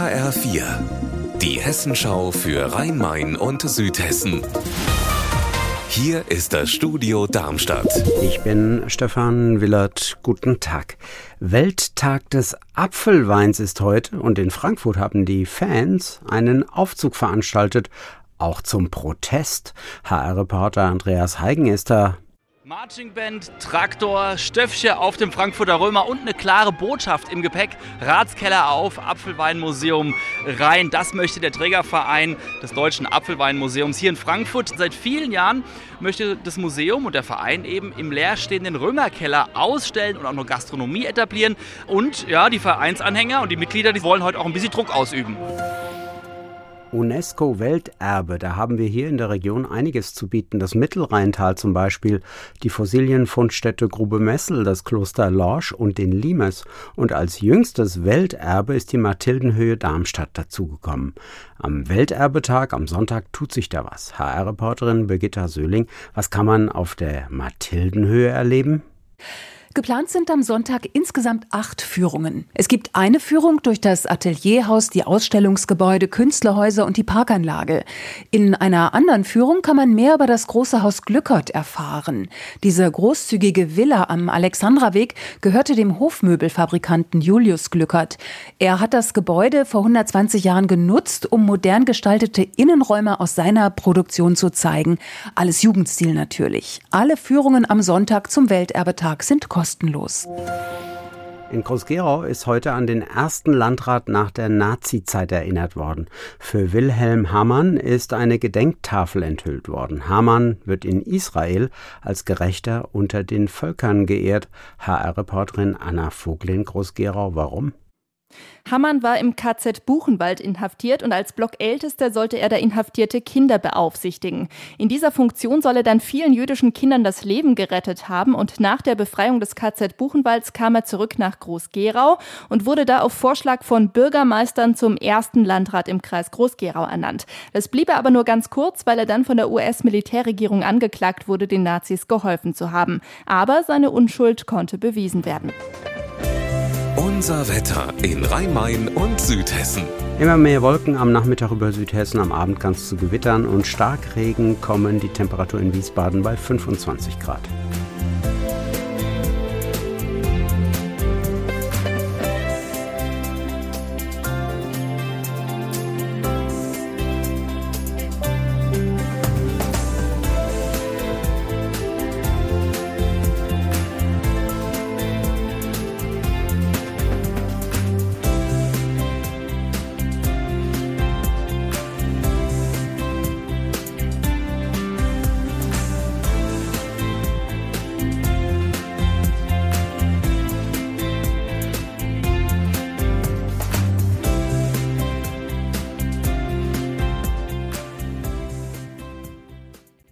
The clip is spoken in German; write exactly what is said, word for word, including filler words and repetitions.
H R vier, die Hessenschau für Rhein-Main und Südhessen. Hier ist das Studio Darmstadt. Ich bin Stefan Willert. Guten Tag. Welttag des Apfelweins ist heute und in Frankfurt haben die Fans einen Aufzug veranstaltet, auch zum Protest. H R-Reporter Andreas Heigen ist da. Marchingband, Traktor, Stöffchen auf dem Frankfurter Römer und eine klare Botschaft im Gepäck. Ratskeller auf, Apfelweinmuseum rein. Das möchte der Trägerverein des Deutschen Apfelweinmuseums hier in Frankfurt. Seit vielen Jahren möchte das Museum und der Verein eben im leerstehenden Römerkeller ausstellen und auch noch Gastronomie etablieren. Und ja, die Vereinsanhänger und die Mitglieder, die wollen heute auch ein bisschen Druck ausüben. UNESCO-Welterbe, da haben wir hier in der Region einiges zu bieten. Das Mittelrheintal zum Beispiel, die Fossilienfundstätte Grube Messel, das Kloster Lorsch und den Limes. Und als jüngstes Welterbe ist die Mathildenhöhe Darmstadt dazugekommen. Am Welterbetag, am Sonntag, tut sich da was. H R-Reporterin Birgitta Söhling, was kann man auf der Mathildenhöhe erleben? Geplant sind am Sonntag insgesamt acht Führungen. Es gibt eine Führung durch das Atelierhaus, die Ausstellungsgebäude, Künstlerhäuser und die Parkanlage. In einer anderen Führung kann man mehr über das große Haus Glückert erfahren. Diese großzügige Villa am Alexandraweg gehörte dem Hofmöbelfabrikanten Julius Glückert. Er hat das Gebäude vor hundertzwanzig Jahren genutzt, um modern gestaltete Innenräume aus seiner Produktion zu zeigen. Alles Jugendstil natürlich. Alle Führungen am Sonntag zum Welterbetag sind kostenlos. kostenlos. In Groß-Gerau ist heute an den ersten Landrat nach der Nazizeit erinnert worden. Für Wilhelm Hamann ist eine Gedenktafel enthüllt worden. Hamann wird in Israel als Gerechter unter den Völkern geehrt. H R-Reporterin Anna Vogel in Groß-Gerau. Warum? Hamann war im K Z Buchenwald inhaftiert und als Blockältester sollte er da inhaftierte Kinder beaufsichtigen. In dieser Funktion soll er dann vielen jüdischen Kindern das Leben gerettet haben und nach der Befreiung des K Z Buchenwalds kam er zurück nach Groß-Gerau und wurde da auf Vorschlag von Bürgermeistern zum ersten Landrat im Kreis Groß-Gerau ernannt. Das blieb er aber nur ganz kurz, weil er dann von der U S-Militärregierung angeklagt wurde, den Nazis geholfen zu haben. Aber seine Unschuld konnte bewiesen werden. Unser Wetter in Rhein-Main und Südhessen. Immer mehr Wolken am Nachmittag über Südhessen, am Abend kann es zu Gewittern und Starkregen kommen. Die Temperatur in Wiesbaden bei fünfundzwanzig Grad.